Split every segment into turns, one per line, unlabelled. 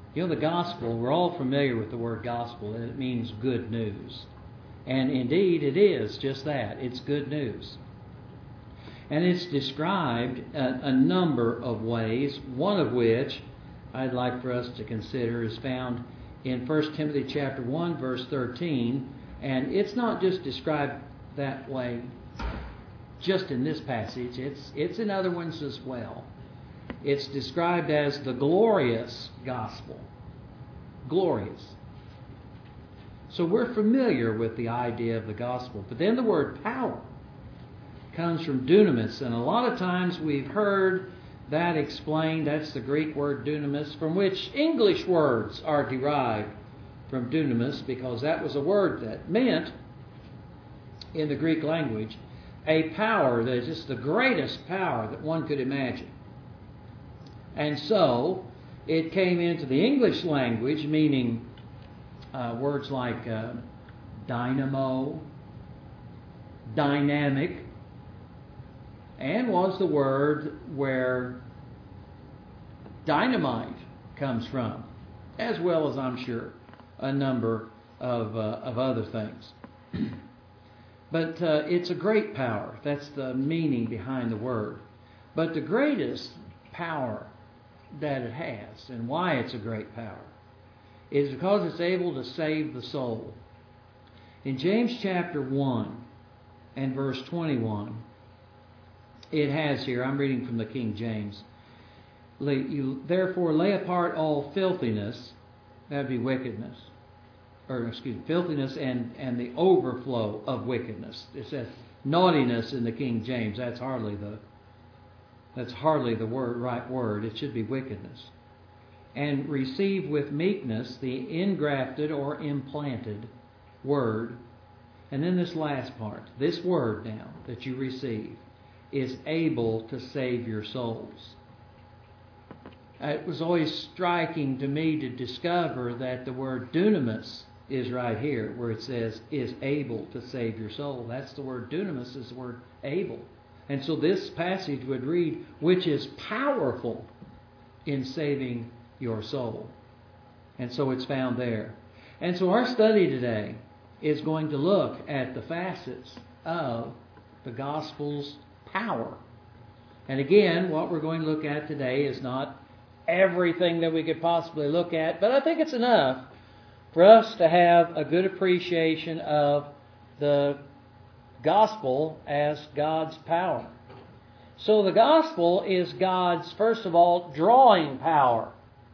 You know, the gospel, we're all familiar with the word gospel, and it means good news. And indeed, it is just that. It's good news. And it's described a number of ways, one of which I'd like for us to consider is found in 1 Timothy chapter 1, verse 13. And it's not just described that way just in this passage. It's in other ones as well. It's described as the glorious gospel. Glorious. So we're familiar with the idea of the gospel. But then the word power comes from dunamis. And a lot of times we've heard that explained. That's the Greek word dunamis, from which English words are derived from dunamis, because that was a word that meant, in the Greek language, a power that is just the greatest power that one could imagine. And so it came into the English language meaning words like dynamo, dynamic, and was the word where dynamite comes from, as well as, I'm sure, a number of other things. But it's a great power. That's the meaning behind the word. But the greatest power that it has, and why it's a great power, is because it's able to save the soul. In James chapter 1 and verse 21, it has here, I'm reading from the King James, therefore lay apart all filthiness, that would be wickedness, filthiness and the overflow of wickedness. It says naughtiness in the King James. That's hardly the right word. It should be wickedness. And receive with meekness the engrafted or implanted word. And then this last part, this word now that you receive is able to save your souls. It was always striking to me to discover that the word dunamis is right here, where it says is able to save your soul. That's the word dunamis, is the word able. And so this passage would read, which is powerful in saving your soul. And so it's found there. And so our study today is going to look at the facets of the gospel's power. And again, what we're going to look at today is not everything that we could possibly look at, but I think it's enough for us to have a good appreciation of the gospel as God's power. So the gospel is God's, first of all, drawing power.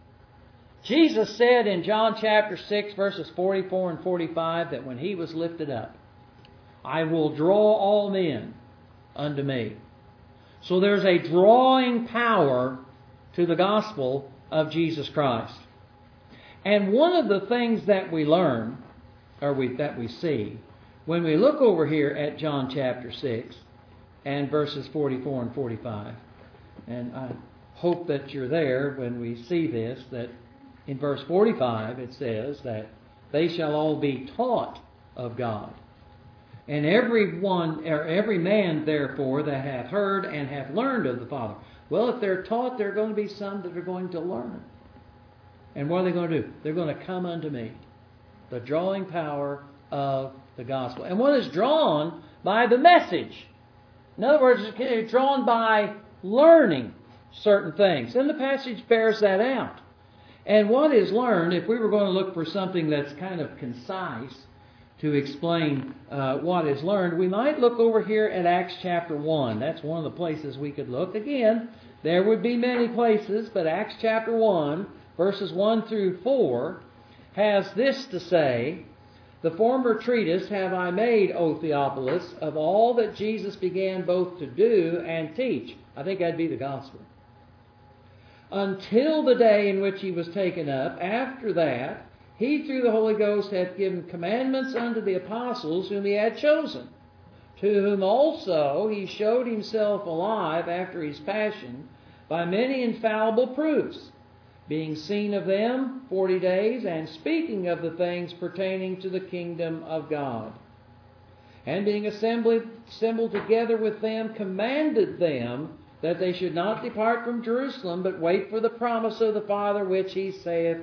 Jesus said in John chapter 6, verses 44 and 45, that when He was lifted up, I will draw all men unto me. So there's a drawing power to the gospel of Jesus Christ. And one of the things that we learn, that we see, when we look over here at John chapter 6 and verses 44 and 45, and I hope that you're there when we see this, that in verse 45 it says that they shall all be taught of God. And every man, therefore, that hath heard and hath learned of the Father. Well, if they're taught, there are going to be some that are going to learn. And what are they going to do? They're going to come unto me. The drawing power of the gospel. And one is drawn by the message. In other words, it's drawn by learning certain things. And the passage bears that out. And what is learned, if we were going to look for something that's kind of concise to explain what is learned, we might look over here at Acts chapter 1. That's one of the places we could look. Again, there would be many places, but Acts chapter 1, verses 1 through 4, has this to say, the former treatise have I made, O Theophilus, of all that Jesus began both to do and teach. I think that'd be the gospel. Until the day in which He was taken up. After that, He through the Holy Ghost hath given commandments unto the apostles whom He had chosen, to whom also He showed Himself alive after His passion by many infallible proofs, being seen of them 40 days, and speaking of the things pertaining to the kingdom of God. And being assembled together with them, commanded them that they should not depart from Jerusalem, but wait for the promise of the Father, which He saith,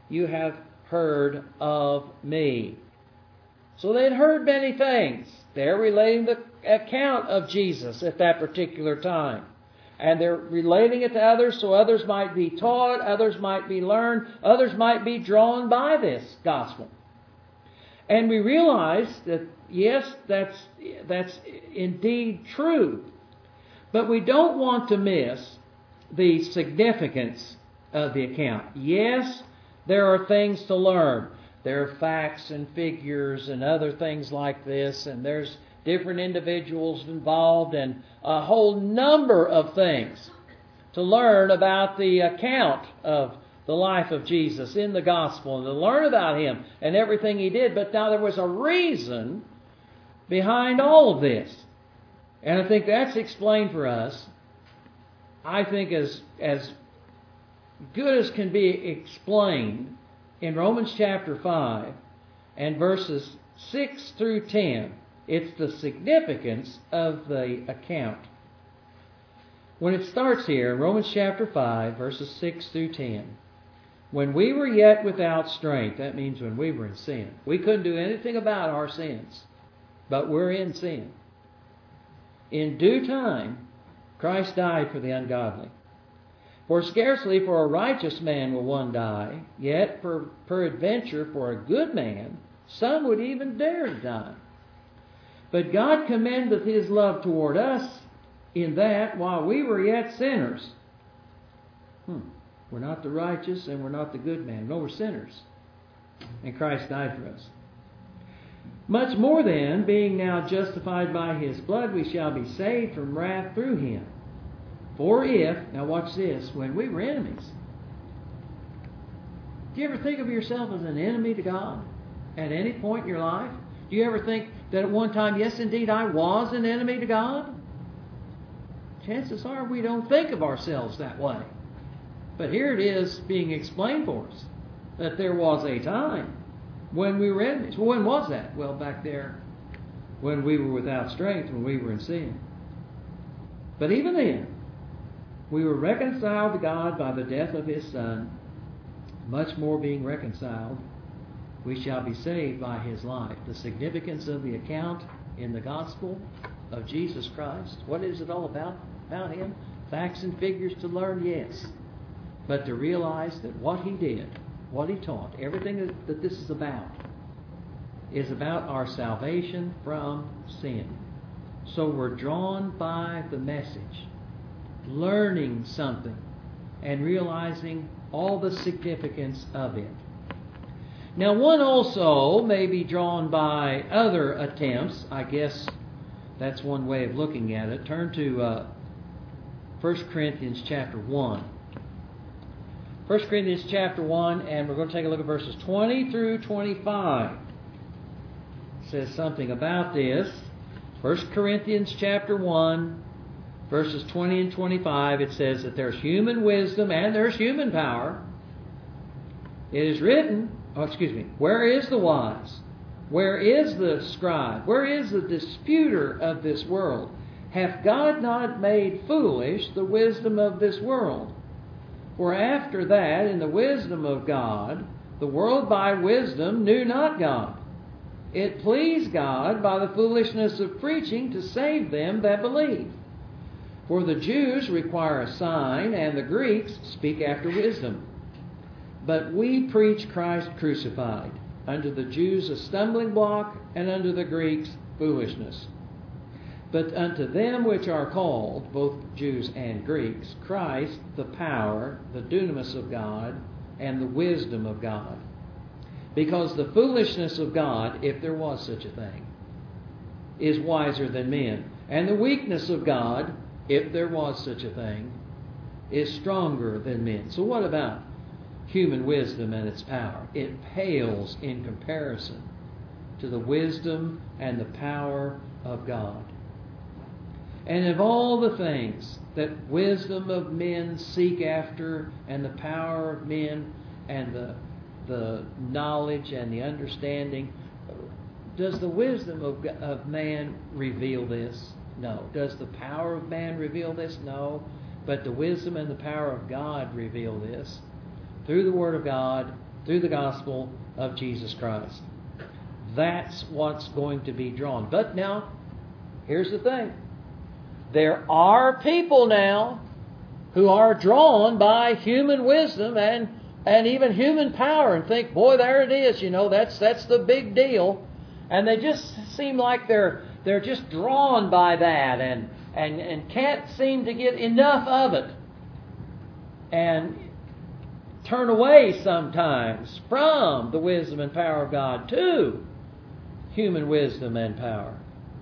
you have heard of me. So they'd heard many things. They're relating the account of Jesus at that particular time. And they're relating it to others so others might be taught, others might be learned, others might be drawn by this gospel. And we realize that, yes, that's indeed true. But we don't want to miss the significance of the account. Yes, there are things to learn. There are facts and figures and other things like this, and there's different individuals involved and a whole number of things to learn about the account of the life of Jesus in the gospel and to learn about Him and everything He did. But now there was a reason behind all of this. And I think that's explained for us, I think as good as can be explained in Romans chapter 5 and verses 6 through 10. It's the significance of the account. When it starts here in Romans chapter 5, verses 6 through 10, when we were yet without strength, that means when we were in sin. We couldn't do anything about our sins, but we're in sin. In due time, Christ died for the ungodly. For scarcely for a righteous man will one die, yet peradventure for a good man, some would even dare to die. But God commendeth His love toward us, in that while we were yet sinners, we're not the righteous and we're not the good man. No, we're sinners. And Christ died for us. Much more then, being now justified by His blood, we shall be saved from wrath through Him. For if, now watch this, when we were enemies, do you ever think of yourself as an enemy to God at any point in your life? Do you ever think that at one time, yes, indeed, I was an enemy to God? Chances are we don't think of ourselves that way. But here it is being explained for us that there was a time when we were enemies. Well, when was that? Well, back there when we were without strength, when we were in sin. But even then, we were reconciled to God by the death of His Son. Much more being reconciled, we shall be saved by His life. The significance of the account in the gospel of Jesus Christ. What is it all about Him? Facts and figures to learn, yes. But to realize that what He did, what He taught, everything that this is about our salvation from sin. So we're drawn by the message, learning something, and realizing all the significance of it. Now, one also may be drawn by other attempts. I guess that's one way of looking at it. Turn to 1 Corinthians chapter 1. 1 Corinthians chapter 1, and we're going to take a look at verses 20 through 25. It says something about this. 1 Corinthians chapter 1, verses 20 and 25, it says that there's human wisdom and there's human power. It is written, where is the wise? Where is the scribe? Where is the disputer of this world? Hath God not made foolish the wisdom of this world? For after that, in the wisdom of God, the world by wisdom knew not God. It pleased God by the foolishness of preaching to save them that believe. For the Jews require a sign, and the Greeks speak after wisdom. But we preach Christ crucified, unto the Jews a stumbling block, and unto the Greeks foolishness. But unto them which are called, both Jews and Greeks, Christ the power, the dunamis of God, and the wisdom of God. Because the foolishness of God, if there was such a thing, is wiser than men. And the weakness of God, if there was such a thing, is stronger than men. So what about human wisdom and its power? It pales in comparison to the wisdom and the power of God. And of all the things that wisdom of men seek after, and the power of men, and the knowledge and the understanding, does the wisdom of man reveal this? No. Does the power of man reveal this? No. But the wisdom and the power of God reveal this through the Word of God through the gospel of Jesus Christ. That's what's going to be drawn. But now, here's the thing. There are people now who are drawn by human wisdom and even human power and think, boy, there it is, that's the big deal. And they just seem like they're just drawn by that and can't seem to get enough of it. And turn away sometimes from the wisdom and power of God to human wisdom and power.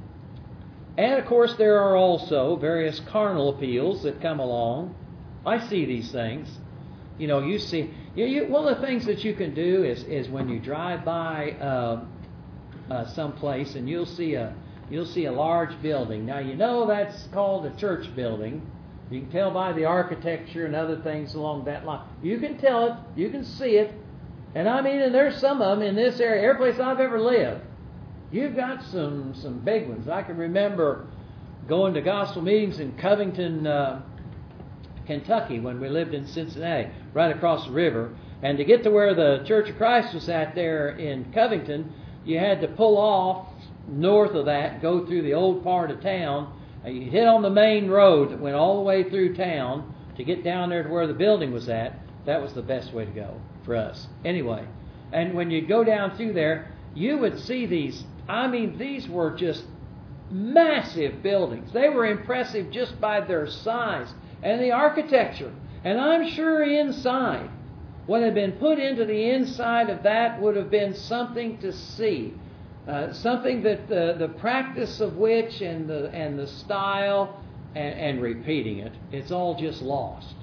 And of course there are also various carnal appeals that come along. I see these things. You see, one of the things that you can do is when you drive by someplace and you'll see a large building. Now that's called a church building. You can tell by the architecture and other things along that line. You can tell it. You can see it. And there's some of them in this area. Every place I've ever lived, you've got some big ones. I can remember going to gospel meetings in Covington, Kentucky, when we lived in Cincinnati, right across the river. And to get to where the Church of Christ was at there in Covington, you had to pull off north of that, go through the old part of town. You hit on the main road that went all the way through town to get down there to where the building was at. That was the best way to go for us. Anyway, and when you go down through there, you would see these. These were just massive buildings. They were impressive just by their size and the architecture. And I'm sure inside, what had been put into the inside of that would have been something to see. Something that the practice of which and the style and repeating it's all just lost.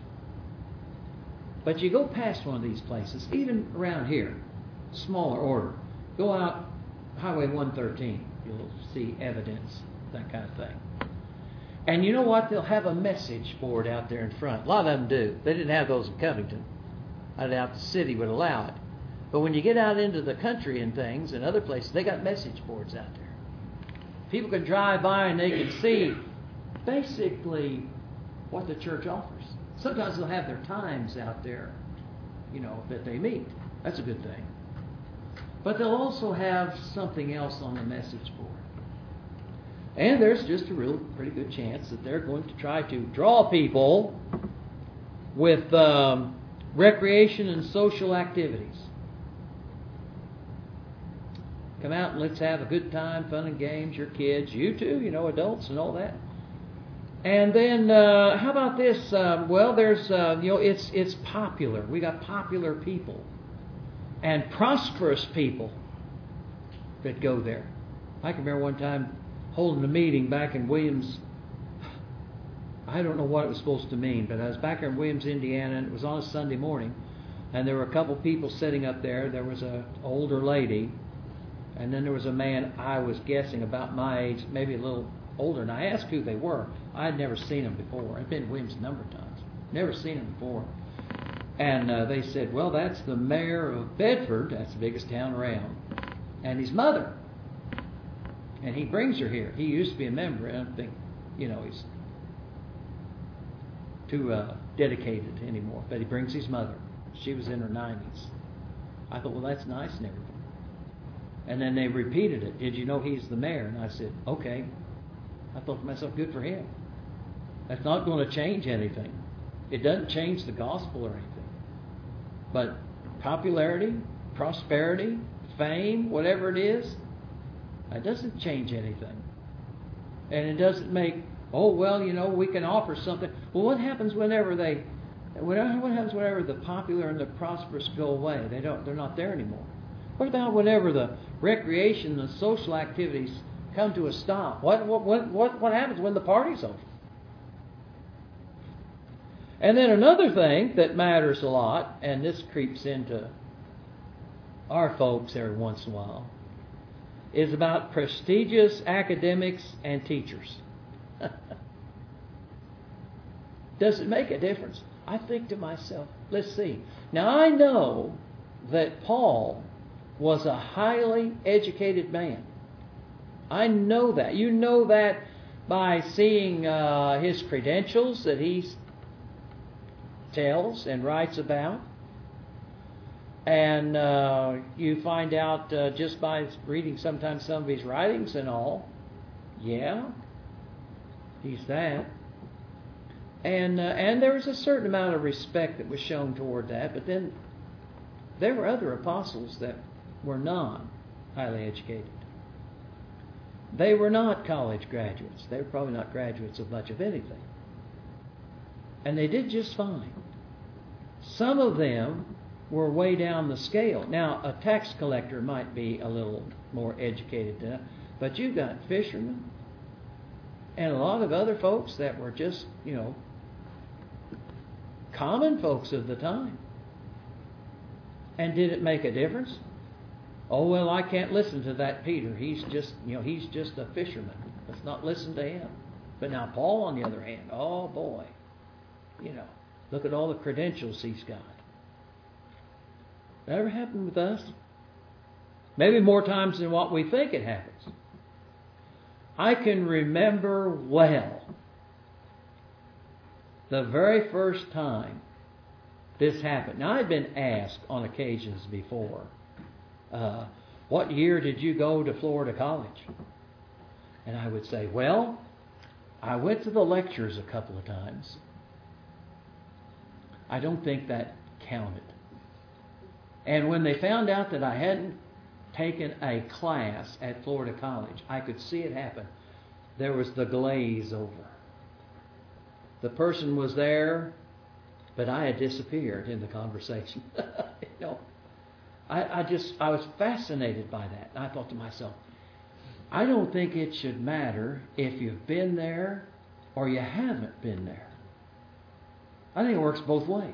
But you go past one of these places, even around here, smaller order. Go out Highway 113, you'll see evidence, that kind of thing. And you know what? They'll have a message board out there in front. A lot of them do. They didn't have those in Covington. I doubt the city would allow it. But when you get out into the country and things and other places, they got message boards out there. People can drive by and they can see basically what the church offers. Sometimes they'll have their times out there, that they meet. That's a good thing. But they'll also have something else on the message board. And there's just a pretty good chance that they're going to try to draw people with recreation and social activities. Come out and let's have a good time, fun and games, your kids, you too, adults and all that. And then, how about this? There's, it's popular. We got popular people and prosperous people that go there. I can remember one time holding a meeting back in Williams. I don't know what it was supposed to mean, but I was back here in Williams, Indiana, and it was on a Sunday morning. And there were a couple people sitting up there. There was an older lady. And then there was a man, I was guessing about my age, maybe a little older. And I asked who they were. I had never seen them before. I'd been to Williams a number of times. Never seen them before. And they said, well, that's the mayor of Bedford. That's the biggest town around. And his mother. And he brings her here. He used to be a member. I don't think, he's too dedicated anymore. But he brings his mother. She was in her 90s. I thought, well, that's nice and everything. And then they repeated it. Did you know he's the mayor? And I said, okay. I thought to myself, good for him. That's not going to change anything. It doesn't change the gospel or anything. But popularity, prosperity, fame, whatever it is, it doesn't change anything. And it doesn't make, we can offer something. Well, what happens whenever the popular and the prosperous go away? They're not there anymore. What about whenever the recreation and the social activities come to a stop? What happens when the party's over? And then another thing that matters a lot, and this creeps into our folks every once in a while, is about prestigious academics and teachers. Does it make a difference? I think to myself, let's see. Now I know that Paul was a highly educated man. I know that. You know that by seeing his credentials that he tells and writes about. And you find out just by reading sometimes some of his writings and all, yeah, he's that. And there was a certain amount of respect that was shown toward that. But then there were other apostles that were not highly educated. They were not college graduates. They were probably not graduates of much of anything. And they did just fine. Some of them were way down the scale. Now, a tax collector might be a little more educated than that, but you've got fishermen and a lot of other folks that were just, common folks of the time. And did it make a difference? Oh, well, I can't listen to that Peter. He's just a fisherman. Let's not listen to him. But now Paul, on the other hand, oh boy, look at all the credentials he's got. That ever happened with us? Maybe more times than what we think it happens. I can remember well the very first time this happened. Now, I'd been asked on occasions before, what year did you go to Florida College? And I would say, well, I went to the lectures a couple of times. I don't think that counted. And when they found out that I hadn't taken a class at Florida College, I could see it happen. There was the glaze over. The person was there, but I had disappeared in the conversation. I was fascinated by that. And I thought to myself, I don't think it should matter if you've been there or you haven't been there. I think it works both ways.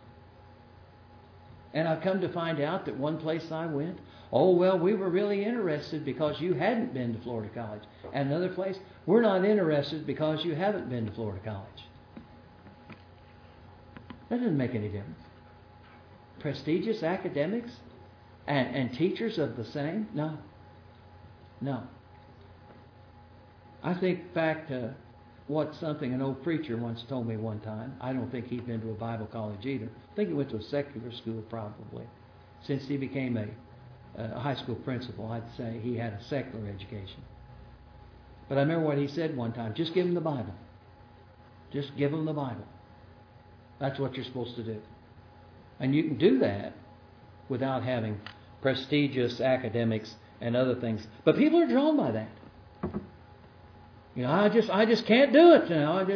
And I've come to find out that one place I went, oh, well, we were really interested because you hadn't been to Florida College. And another place, we're not interested because you haven't been to Florida College. That doesn't make any difference. Prestigious academics and teachers of the same? No. I think back to something an old preacher once told me one time. I don't think he'd been to a Bible college either. I think he went to a secular school probably. Since he became a high school principal, I'd say he had a secular education. But I remember what he said one time, just give them the Bible. Just give them the Bible. That's what you're supposed to do. And you can do that without having prestigious academics and other things. But people are drawn by that. I just can't do it.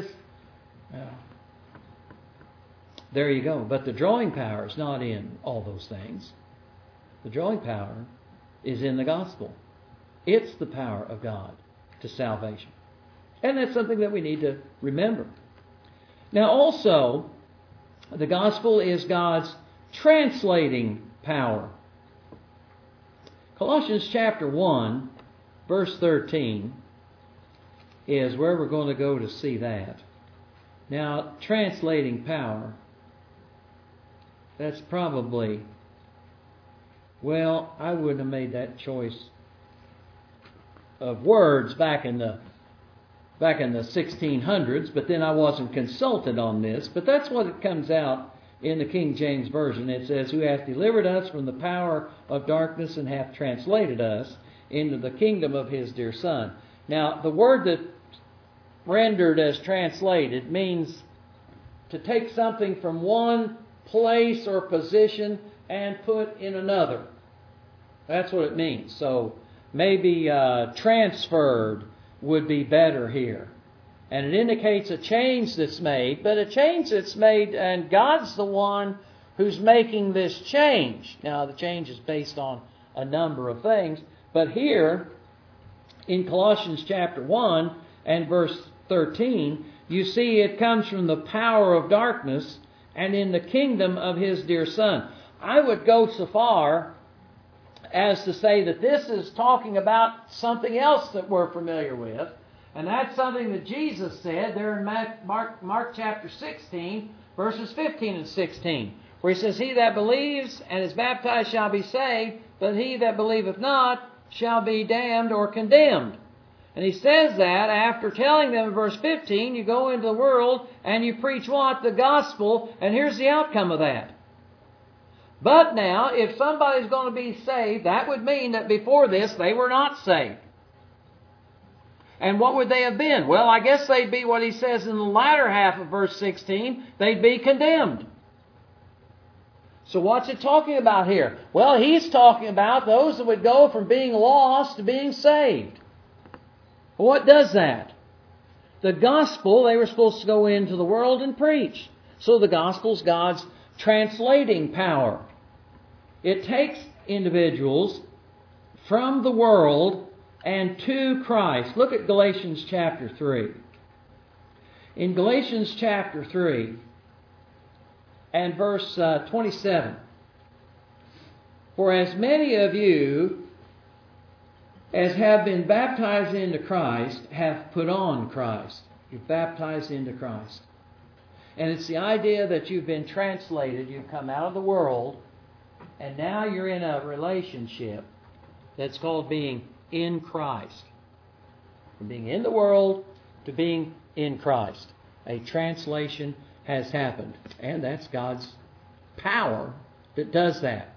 There you go. But the drawing power is not in all those things. The drawing power is in the gospel. It's the power of God to salvation. And that's something that we need to remember. Now also, the gospel is God's translating power. Colossians chapter 1, verse 13 is where we're going to go to see that. Now, translating power, that's probably, well, I wouldn't have made that choice of words back in the 1600s, but then I wasn't consulted on this. But that's what it comes out in the King James Version. It says, who hath delivered us from the power of darkness and hath translated us into the kingdom of his dear Son. Now, the word that rendered as translated means to take something from one place or position and put in another. That's what it means. So maybe transferred would be better here. And it indicates a change that's made, but a change that's made, and God's the one who's making this change. Now, the change is based on a number of things, but here in Colossians chapter 1 and verse 13, you see it comes from the power of darkness and in the kingdom of his dear Son. I would go so far as to say that this is talking about something else that we're familiar with, and that's something that Jesus said there in Mark chapter 16, verses 15 and 16, where he says, he that believes and is baptized shall be saved, but he that believeth not shall be damned or condemned. And he says that after telling them in verse 15, you go into the world and you preach what? The gospel. And here's the outcome of that. But now, if somebody's going to be saved, that would mean that before this they were not saved. And what would they have been? Well, I guess they'd be what he says in the latter half of verse 16. They'd be condemned. So what's it talking about here? Well, he's talking about those that would go from being lost to being saved. What does that? The gospel, they were supposed to go into the world and preach. So the gospel's God's translating power. It takes individuals from the world and to Christ. Look at Galatians chapter 3. In Galatians chapter 3 and verse 27. For as many of you as have been baptized into Christ have put on Christ. You're baptized into Christ. And it's the idea that you've been translated, you've come out of the world, and now you're in a relationship that's called being in Christ. From being in the world to being in Christ. A translation has happened. And that's God's power that does that.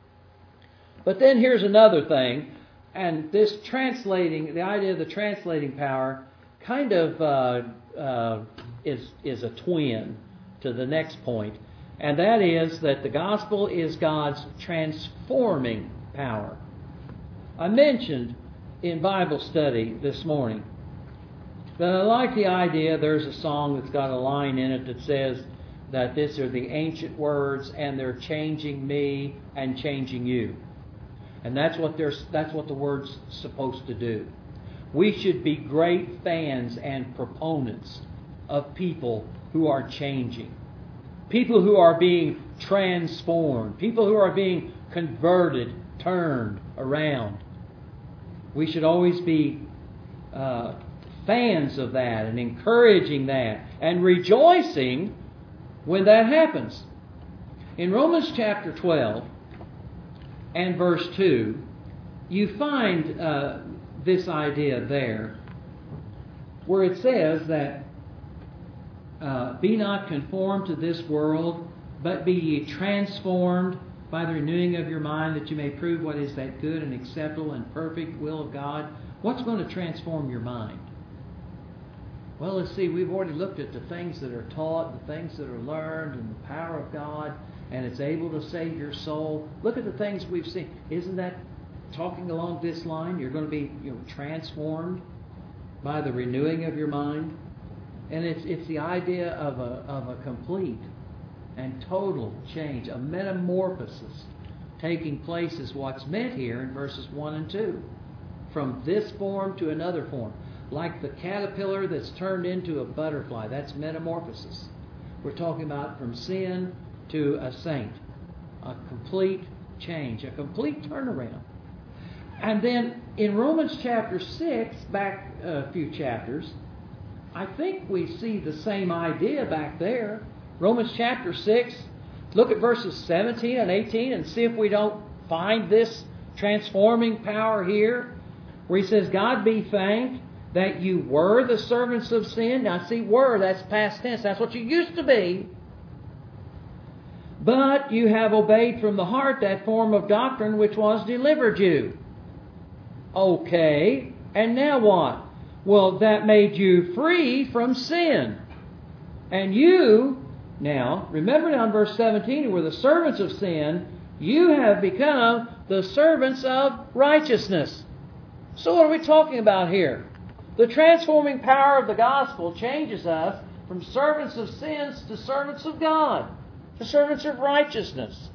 But then here's another thing. And this translating, the idea of the translating power kind of is a twin to the next point. And that is that the gospel is God's transforming power. I mentioned in Bible study this morning that I like the idea, there's a song that's got a line in it that says that these are the ancient words and they're changing me and changing you. And that's what the word's supposed to do. We should be great fans and proponents of people who are changing. People who are being transformed. People who are being converted, turned around. We should always be fans of that and encouraging that and rejoicing when that happens. In Romans chapter 12 and verse 2, you find this idea there where it says that be not conformed to this world, but be ye transformed by the renewing of your mind, that you may prove what is that good and acceptable and perfect will of God. What's going to transform your mind? Well, let's see, we've already looked at the things that are taught, the things that are learned, and the power of God, and it's able to save your soul. Look at the things we've seen. Isn't that talking along this line? You're going to be transformed by the renewing of your mind. And it's the idea of a complete and total change, a metamorphosis taking place is what's meant here in verses 1 and 2. From this form to another form. Like the caterpillar that's turned into a butterfly. That's metamorphosis. We're talking about from sin to a saint. A complete change. A complete turnaround. And then in Romans chapter 6, back a few chapters, I think we see the same idea back there. Romans chapter 6, look at verses 17 and 18 and see if we don't find this transforming power here. Where he says, God be thanked that you were the servants of sin. Now see, were, that's past tense. That's what you used to be. But you have obeyed from the heart that form of doctrine which was delivered you. Okay, and now what? Well, that made you free from sin. And you, now, remember now in verse 17, you were the servants of sin. You have become the servants of righteousness. So what are we talking about here? The transforming power of the gospel changes us from servants of sins to servants of God, to servants of righteousness.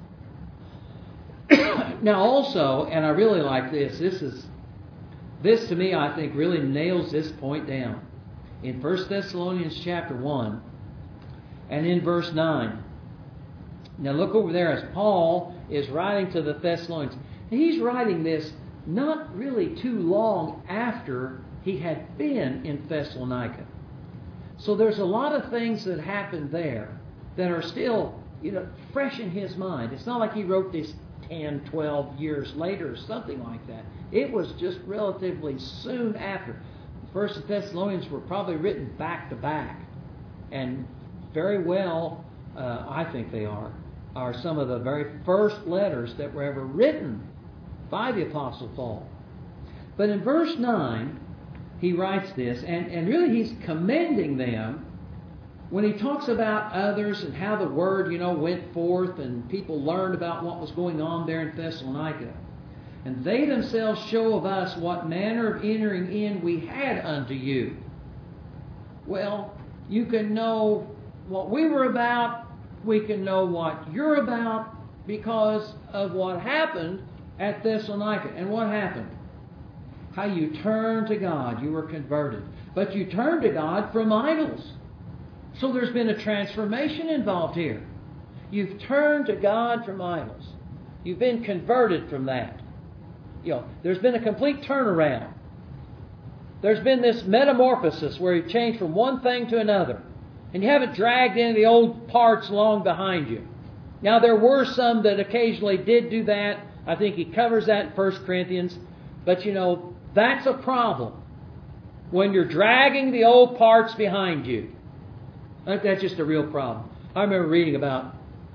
Now also, and I really like this to me I think really nails this point down. In 1 Thessalonians chapter 1 and in verse 9. Now look over there as Paul is writing to the Thessalonians. He's writing this not really too long after he had been in Thessalonica. So there's a lot of things that happened there that are still, fresh in his mind. It's not like he wrote this 10, 12 years later or something like that. It was just relatively soon after. The First Thessalonians were probably written back to back. And very well, I think they are, are some of the very first letters that were ever written by the Apostle Paul. But in verse 9, he writes this, and really he's commending them when he talks about others and how the word, went forth and people learned about what was going on there in Thessalonica. And they themselves show of us what manner of entering in we had unto you. Well, you can know what we were about. We can know what you're about because of what happened at Thessalonica. And what happened? How you turned to God. You were converted. But you turned to God from idols. So there's been a transformation involved here. You've turned to God from idols. You've been converted from that. There's been a complete turnaround. There's been this metamorphosis where you've changed from one thing to another. And you haven't dragged any of the old parts along behind you. Now, there were some that occasionally did do that. I think he covers that in 1 Corinthians. But, that's a problem. When you're dragging the old parts behind you. That's just a real problem. I remember reading about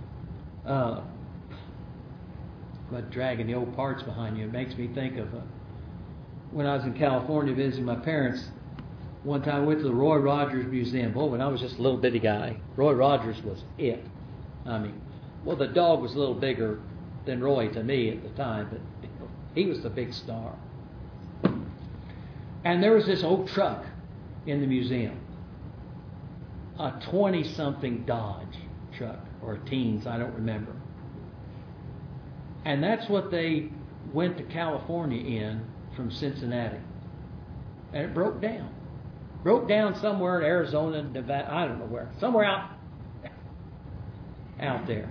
dragging the old parts behind you. It makes me think of when I was in California visiting my parents. One time I went to the Roy Rogers Museum. Boy, when I was just a little bitty guy, Roy Rogers was it. The dog was a little bigger than Roy to me at the time, but he was the big star. And there was this old truck in the museum. A 20-something Dodge truck, or teens, I don't remember. And that's what they went to California in from Cincinnati. And it broke down. Broke down somewhere in Arizona, Nevada, I don't know where. Somewhere out there.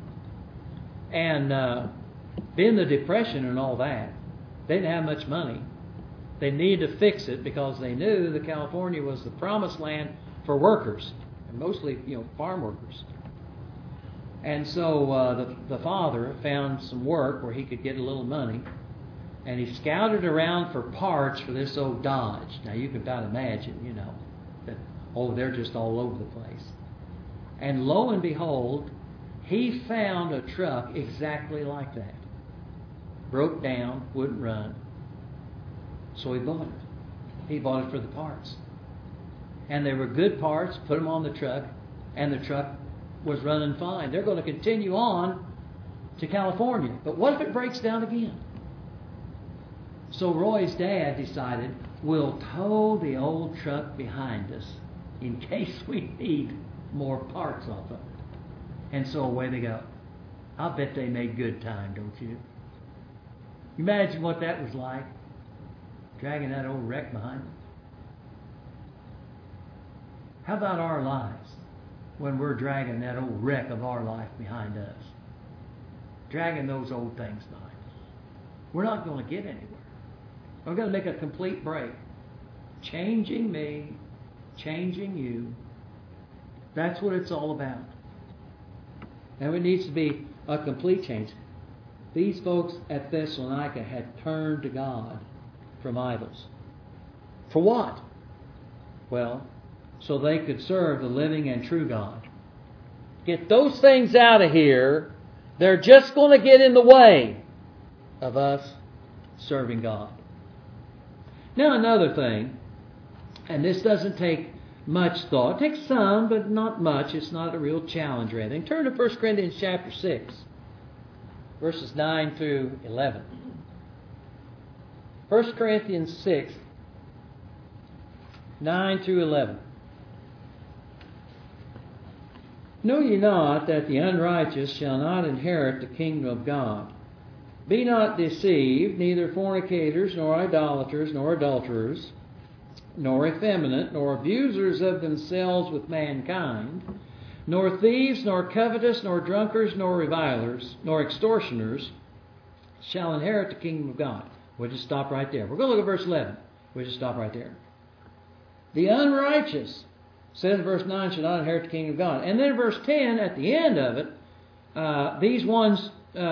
And being the Depression and all that, they didn't have much money. They needed to fix it because they knew that California was the promised land for workers, and mostly, farm workers. And so the father found some work where he could get a little money, and he scouted around for parts for this old Dodge. Now, you can about imagine, that, they're just all over the place. And lo and behold, he found a truck exactly like that. Broke down, wouldn't run. So he bought it. He bought it for the parts. And they were good parts, put them on the truck, and the truck was running fine. They're going to continue on to California. But what if it breaks down again? So Roy's dad decided, we'll tow the old truck behind us in case we need more parts off of it. And so away they go. I'll bet they made good time, don't you? Imagine what that was like, dragging that old wreck behind them. How about our lives when we're dragging that old wreck of our life behind us? Dragging those old things behind us. We're not going to get anywhere. We're going to make a complete break. Changing me, changing you. That's what it's all about. And it needs to be a complete change. These folks at Thessalonica had turned to God from idols. For what? Well, so they could serve the living and true God. Get those things out of here. They're just going to get in the way of us serving God. Now another thing, and this doesn't take much thought. It takes some, but not much. It's not a real challenge or anything. Turn to 1 Corinthians chapter 6, verses 9 through 11. 1 Corinthians 6, 9 through 11. Know ye not that the unrighteous shall not inherit the kingdom of God? Be not deceived, neither fornicators, nor idolaters, nor adulterers, nor effeminate, nor abusers of themselves with mankind, nor thieves, nor covetous, nor drunkards, nor revilers, nor extortioners shall inherit the kingdom of God. We'll just stop right there. We're going to look at verse 11. We'll just stop right there. The unrighteous, says in verse 9, shall not inherit the kingdom of God. And then verse 10, at the end of it, these ones,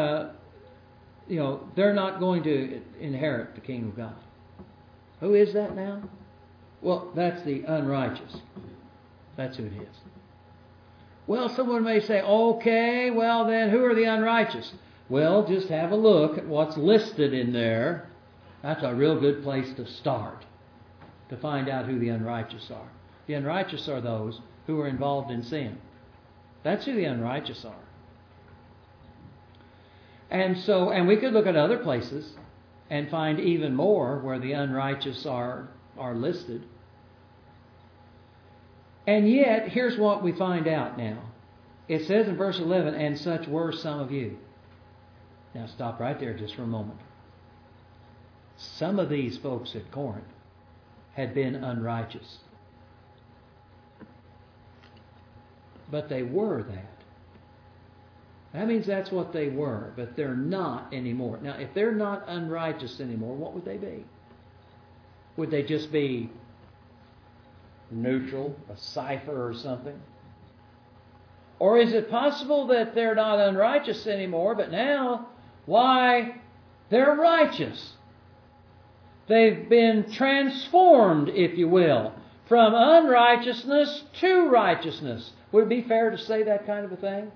they're not going to inherit the kingdom of God. Who is that now? Well, that's the unrighteous. That's who it is. Well, someone may say, okay, well then who are the unrighteous? Well, just have a look at what's listed in there. That's a real good place to start, to find out who the unrighteous are. The unrighteous are those who are involved in sin. That's who the unrighteous are. And we could look at other places and find even more where the unrighteous are listed. And yet, here's what we find out now. It says in verse 11, and such were some of you. Now stop right there just for a moment. Some of these folks at Corinth had been unrighteous. But they were that. That means that's what they were, but they're not anymore. Now, if they're not unrighteous anymore, what would they be? Would they just be neutral, a cipher or something? Or is it possible that they're not unrighteous anymore, but now, why, they're righteous? They've been transformed, if you will, from unrighteousness to righteousness. Would it be fair to say that kind of a thing?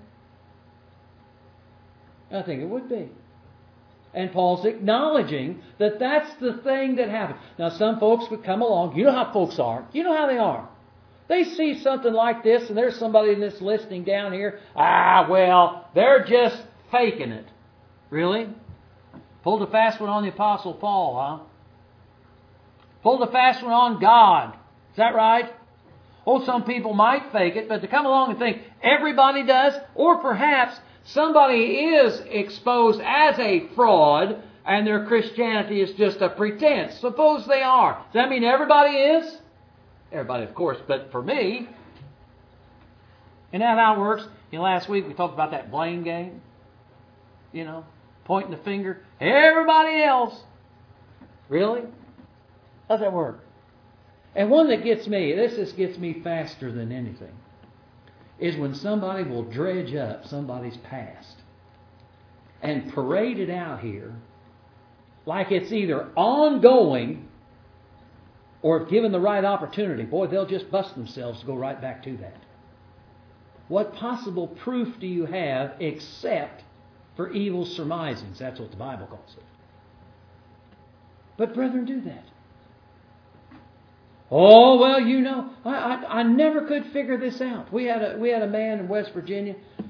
I think it would be. And Paul's acknowledging that that's the thing that happened. Now, some folks would come along. You know how folks are. You know how they are. They see something like this, and there's somebody in this listing down here. Well, they're just faking it. Really? Pulled a fast one on the Apostle Paul, huh? Pulled a fast one on God. Is that right? Oh, some people might fake it, but to come along and think everybody does, or perhaps somebody is exposed as a fraud and their Christianity is just a pretense. Suppose they are. Does that mean everybody is? Everybody, of course, but for me. And that's how it works. Last week we talked about that blame game. Pointing the finger. Everybody else. Really? How's that work? And one that gets me, this just gets me faster than anything, is when somebody will dredge up somebody's past and parade it out here like it's either ongoing or if given the right opportunity, boy, they'll just bust themselves to go right back to that. What possible proof do you have except for evil surmisings? That's what the Bible calls it. But brethren, do that. Oh, well, I never could figure this out. We had a man in West Virginia.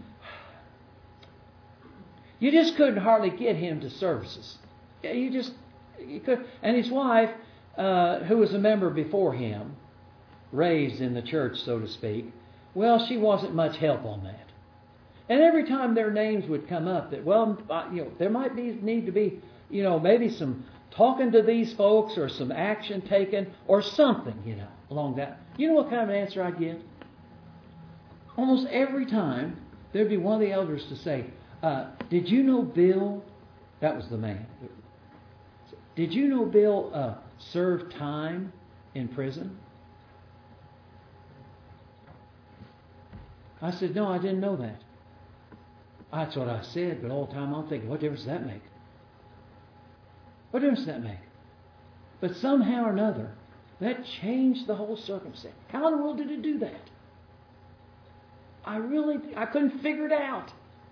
You just couldn't hardly get him to services. You could. And his wife, who was a member before him, raised in the church, so to speak, well, she wasn't much help on that. And every time their names would come up, that there might need to be, maybe some talking to these folks or some action taken or something, along that. You know what kind of an answer I'd get? Almost every time there'd be one of the elders to say, did you know Bill? That was the man. Did you know Bill served time in prison? I said, no, I didn't know that. That's what I said, but all the time I'm thinking, what difference does that make? What difference does that make? But somehow or another, that changed the whole circumstance. How in the world did it do that? I couldn't figure it out.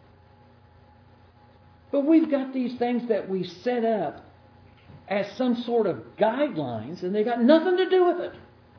But we've got these things that we set up as some sort of guidelines, and they got nothing to do with it.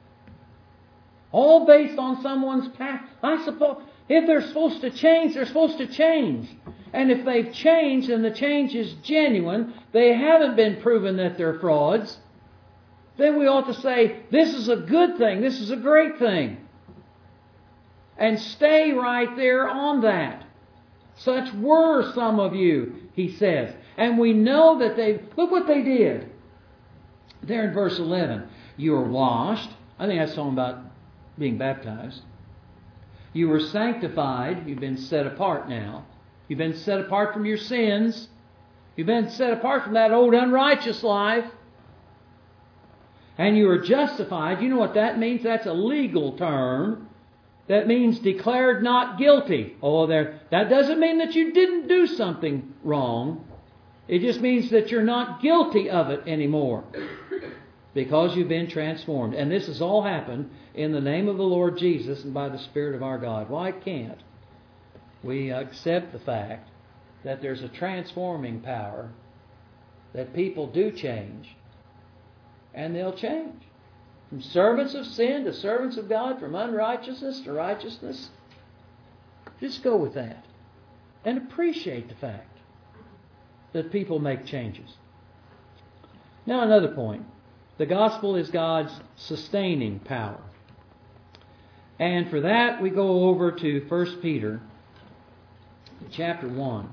All based on someone's past. I suppose if they're supposed to change, they're supposed to change. And if they've changed and the change is genuine, they haven't been proven that they're frauds, then we ought to say, this is a good thing, this is a great thing. And stay right there on that. Such were some of you, he says. And we know that look what they did. There in verse 11. You were washed. I think that's talking about being baptized. You were sanctified. You've been set apart now. You've been set apart from your sins. You've been set apart from that old unrighteous life. And you were justified. You know what that means? That's a legal term. That means declared not guilty. That doesn't mean that you didn't do something wrong. It just means that you're not guilty of it anymore. because you've been transformed. And this has all happened in the name of the Lord Jesus and by the Spirit of our God. Why can't we accept the fact that there's a transforming power, that people do change, and they'll change? From servants of sin to servants of God, from unrighteousness to righteousness. Just go with that. And appreciate the fact that people make changes. Now another point. The gospel is God's sustaining power. And for that we go over to 1 Peter chapter 1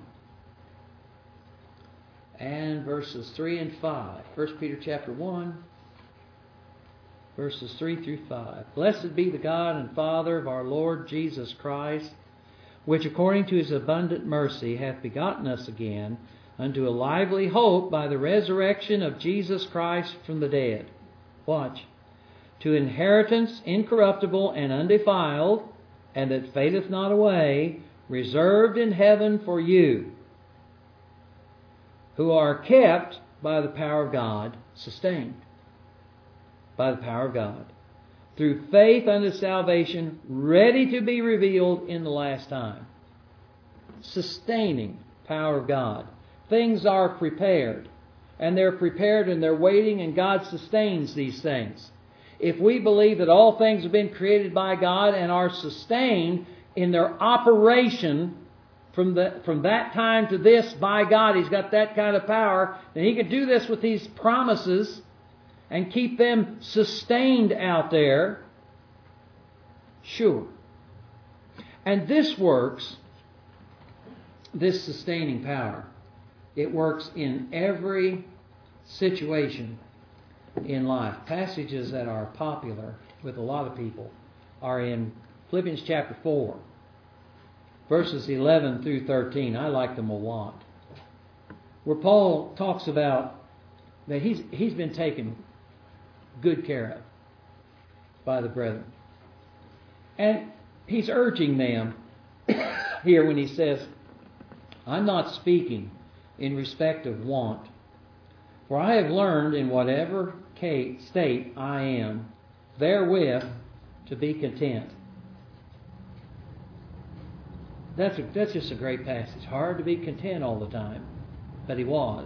and verses 3 and 5. 1 Peter chapter 1 verses 3 through 5. Blessed be the God and Father of our Lord Jesus Christ, which according to His abundant mercy hath begotten us again unto a lively hope by the resurrection of Jesus Christ from the dead. Watch. To inheritance incorruptible and undefiled, and that fadeth not away, reserved in heaven for you, who are kept by the power of God, sustained by the power of God, through faith unto salvation, ready to be revealed in the last time. Sustaining power of God. Things are prepared, and they're prepared and they're waiting, and God sustains these things. If we believe that all things have been created by God and are sustained in their operation from that time to this by God, He's got that kind of power, then He can do this with these promises and keep them sustained out there. Sure. And this works, this sustaining power, it works in every situation in life. Passages that are popular with a lot of people are in Philippians chapter 4, verses 11 through 13. I like them a lot. Where Paul talks about that he's been taken good care of by the brethren. And he's urging them here when he says, I'm not speaking in respect of want, for I have learned in whatever state I am, therewith to be content. That's just a great passage. Hard to be content all the time, but he was.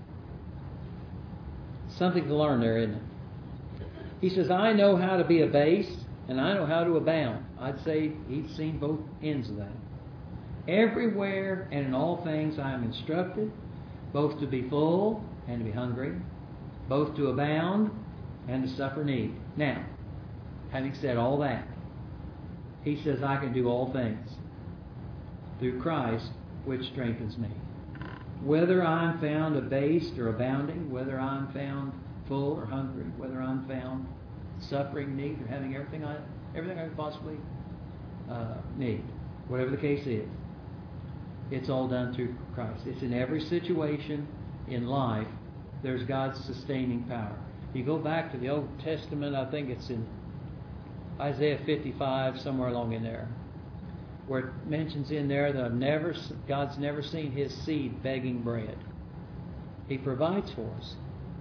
Something to learn there, isn't it? He says, I know how to be abased, and I know how to abound. I'd say he'd seen both ends of that. Everywhere and in all things I am instructed, both to be full and to be hungry, both to abound and to suffer need. Now, having said all that, he says, I can do all things through Christ, which strengthens me. Whether I'm found abased or abounding, whether I'm found full or hungry, whether I'm found suffering, need, or having everything I could possibly need, whatever the case is, it's all done through Christ. It's in every situation in life. There's God's sustaining power. You go back to the Old Testament, I think it's in Isaiah 55, somewhere along in there, where it mentions in there that God's never seen His seed begging bread. He provides for us.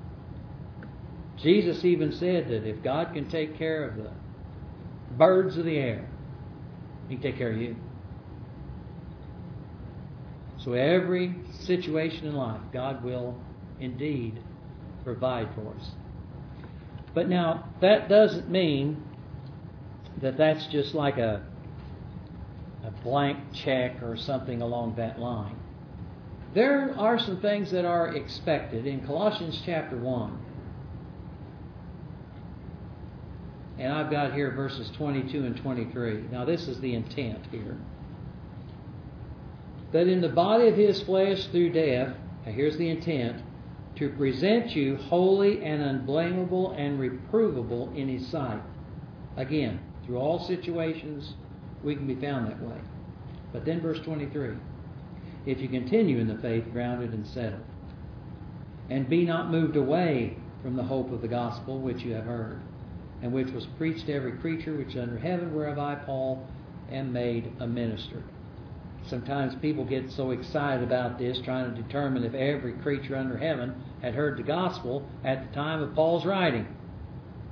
Jesus even said that if God can take care of the birds of the air, He can take care of you. So every situation in life, God will indeed provide for us. But now, that doesn't mean that that's just like a blank check or something along that line. There are some things that are expected in Colossians chapter 1. And I've got here verses 22 and 23. Now this is the intent here. That in the body of His flesh through death, now here's the intent, to present you holy and unblameable and reprovable in His sight. Again, through all situations, we can be found that way. But then verse 23, if you continue in the faith, grounded and settled, and be not moved away from the hope of the gospel which you have heard, and which was preached to every creature which is under heaven, whereof I, Paul, am made a minister. Sometimes people get so excited about this, trying to determine if every creature under heaven had heard the gospel at the time of Paul's writing.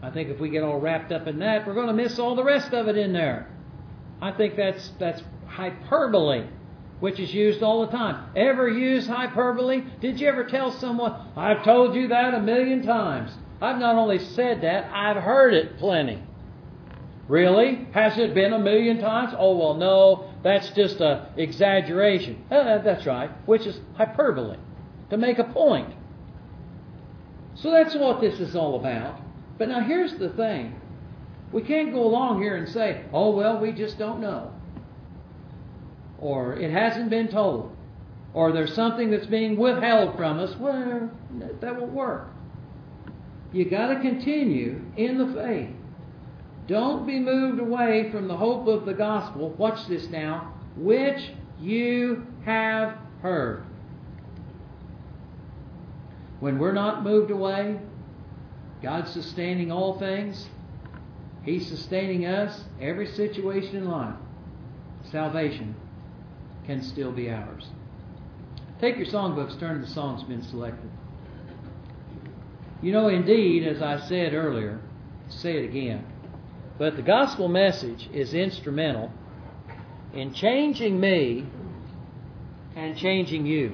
I think if we get all wrapped up in that, we're going to miss all the rest of it in there. I think that's hyperbole, which is used all the time. Ever use hyperbole? Did you ever tell someone, I've told you that 1,000,000 times? I've not only said that, I've heard it plenty. Really? Has it been 1,000,000 times? Oh, well, no, that's just an exaggeration. That's right, which is hyperbole, to make a point. So that's what this is all about. But now here's the thing. We can't go along here and say, oh, well, we just don't know. Or it hasn't been told. Or there's something that's being withheld from us. Well, that won't work. You got to continue in the faith. Don't be moved away from the hope of the gospel. Watch this now. Which you have heard. When we're not moved away, God's sustaining all things. He's sustaining us, every situation in life. Salvation can still be ours. Take your songbooks, turn to the songs been selected. You know, indeed, as I said earlier, say it again, but the gospel message is instrumental in changing me and changing you.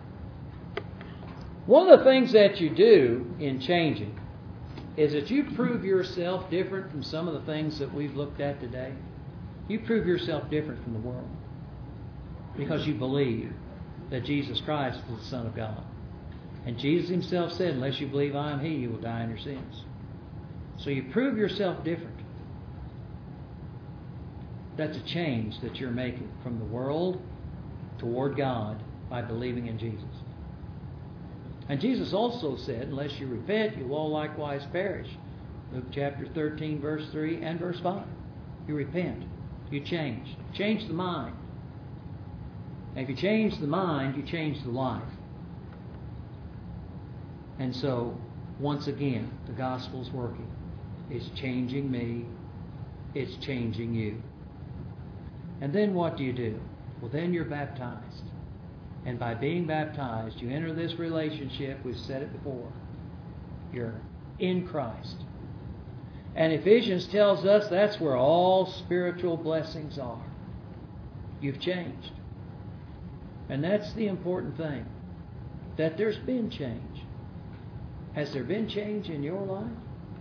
One of the things that you do in changing is that you prove yourself different from some of the things that we've looked at today. You prove yourself different from the world because you believe that Jesus Christ is the Son of God. And Jesus himself said, unless you believe I am he, you will die in your sins. So you prove yourself different. That's a change that you're making from the world toward God by believing in Jesus. And Jesus also said, unless you repent, you will all likewise perish. Luke chapter 13, verse 3 and verse 5. You repent. You change. Change the mind. And if you change the mind, you change the life. And so, once again, the gospel's working. It's changing me. It's changing you. And then what do? Well, then you're baptized. And by being baptized, you enter this relationship. We've said it before. You're in Christ. And Ephesians tells us that's where all spiritual blessings are. You've changed. And that's the important thing. That there's been change. Has there been change in your life?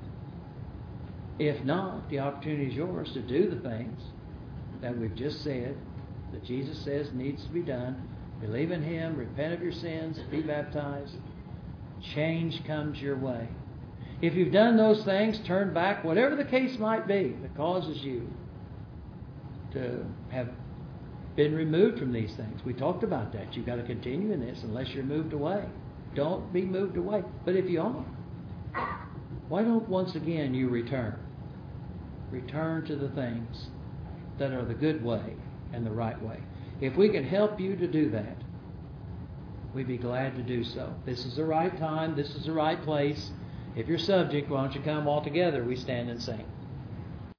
If not, the opportunity is yours to do the things that we've just said, that Jesus says needs to be done. Believe in Him, repent of your sins, be baptized. Change comes your way. If you've done those things, turn back, whatever the case might be that causes you to have been removed from these things. We talked about that. You've got to continue in this unless you're moved away. Don't be moved away. But if you are, why don't once again you return? Return to the things that are the good way and the right way. If we can help you to do that, we'd be glad to do so. This is the right time. This is the right place. If you're subject, why don't you come all together? We stand and sing.